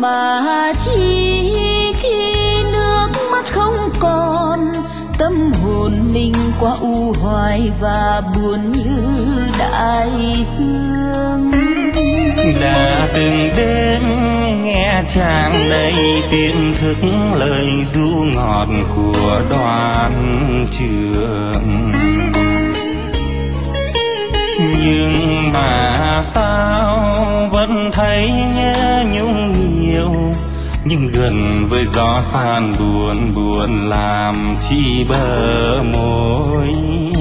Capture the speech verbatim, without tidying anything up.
mà chi khi nước mắt không còn, tâm hồn mình quá u hoài và buồn như đại dương. Đã từng đến nghe tràn đầy tiếng thức lời ru ngọt của Đoàn Trường, nhưng mà sao vẫn thấy nhớ nhung nhiều, nhưng gần với gió san buồn buồn làm chi bờ môi.